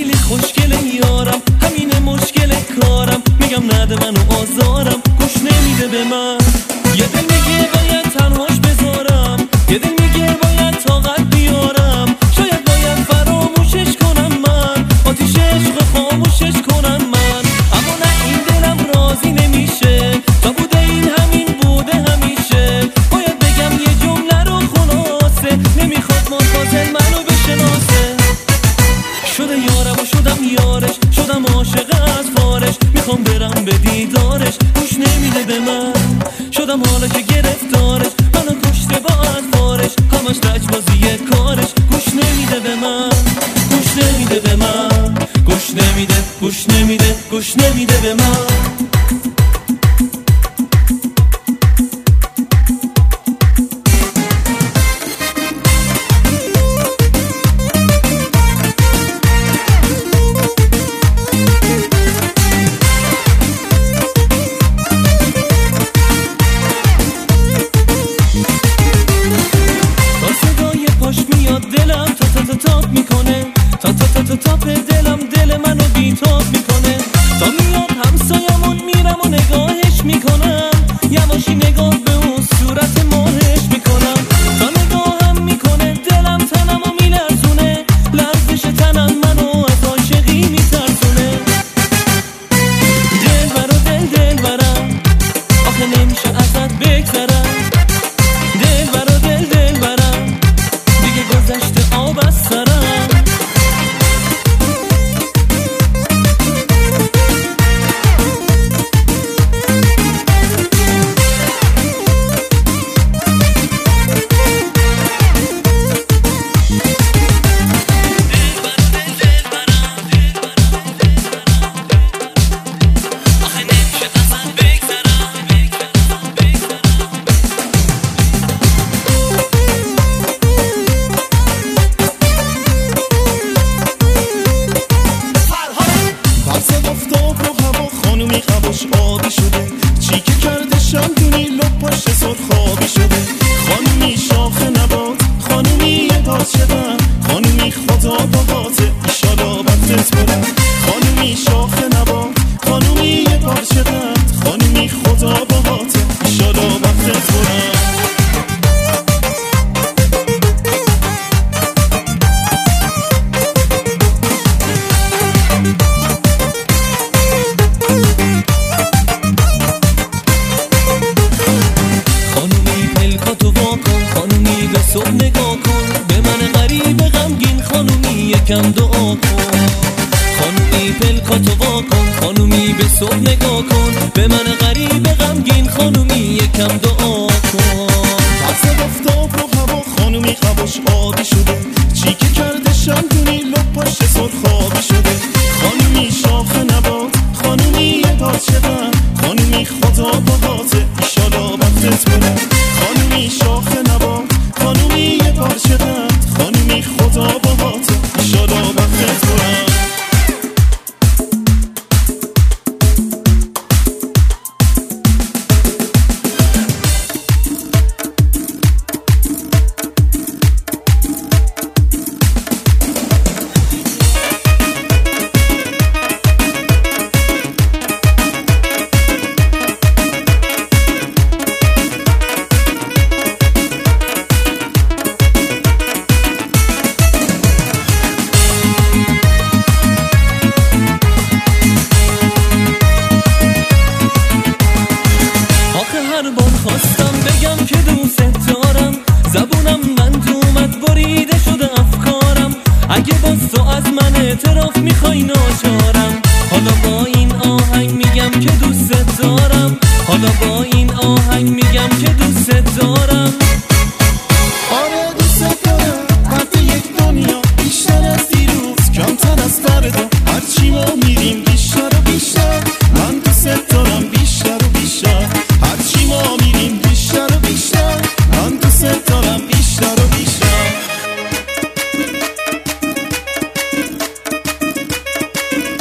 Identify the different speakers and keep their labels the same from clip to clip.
Speaker 1: خیلی خوشگله یارم، همین مشکل کارم، میگم نده منو آزارم، گوش نمیده به من. یه دل میگه باید تنهاش بذارم، یه دل میگه باید طاقت بیارم، شاید باید فراموشش کنم من، آتیش عشق خاموشش کنم من، اما نه این دلم راضی نمیشه، تا بوده این همین بوده همیشه، باید بگم یه جمله رو خلاصه، نمیخواد منتظر منو بشناسه. شده یارم و شدم یارش، شدم عاشق از فارش، میخوام برم به دیدارش، گوش نمیده به من. شدم حالا که گرفتارش، منو کشته با اطوارش، همش لجبازی کارش، گوش نمیده به من، گوش نمیده به من، گوش نمیده، گوش نمیده، گوش نمیده به من. دلم تا تا تا تاپ میکنه، تا تا تا تا تاپ دلم دل منو بیتاب میکنه، تا میاد همسایمون میرم و نگاهش میکنم، یواشی نگاه به اون صورت ماهش میکنم، تا نگاهم میکنه دلم تنمو میلرزونه، لرزش تنم منو از عاشقی میترسونه. دل برا دل دل برم، آخه نمیشه ازت بگذرم، دل برا دل دل برم، دیگه گذشته آب از سرم. آبی شده چی که کرده شمدونی لپاش سرخابی شده، خانومی شاخ نبات، خانومی باز شدن، خانومی خدا باباته ایشالا بدت برم، خانومی شاخ نبات، خانومی باز شدن، خانومی خدا باباته ایشالا بدت برم. صبح نگاه کن به من غریب غمگین، خانومی یکم دعا کن، خانومی پلکاتو وا کن، خانومی به صبح نگاه کن به من غریب غمگین، خانومی یکم دعا کن. پس گفتاب رو هوا خانومی قباش آبی شده، چی که کرده شمدونی لپاش سرخابی شده، خانومی شاخ نبات، خانومی باز شدن، خانومی خدا باباته ایشالا بدت برم، خانومی شاخ نبات، خانومی یه بار شدن، خانومی خدا باباته ایشالا بدت برم. خواستم بگم که دوست دارم، زبونم بند اومد بریده شده افکارم، اگه باز تو از من اعتراف میخوای ناچارم، حالا با این آهنگ میگم که دوست دارم، حالا با این آهنگ میگم که دوست دارم. آره دوست دارم، قد یک دنیا بیشتر از دیروز، کمتر از فردا، هرچی ما میریم بیشتر و بیشتر، من دوست دارم بیشتر و بیشتر، هرچی ما میریم بیشتر و بیشتر، من دوست دارم بیشتر و بیشتر.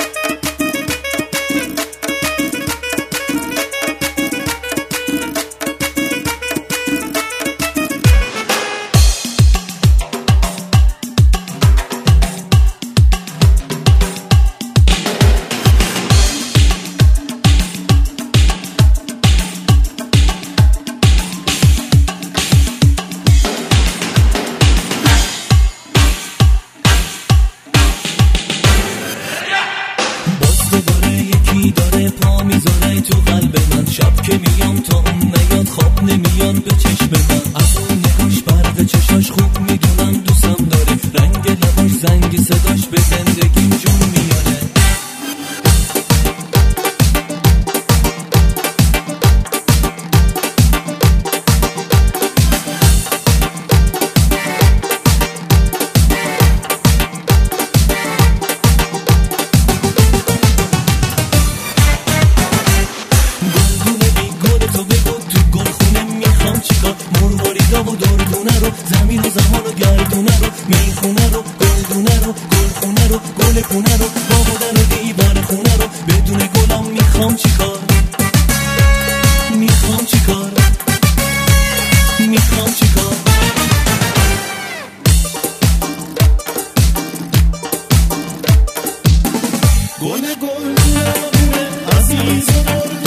Speaker 1: رو با مادر و دیوار خونه رو بدون گلام میخوام چیکار میخوام چیکار میخوام چیکار گل گل عزیز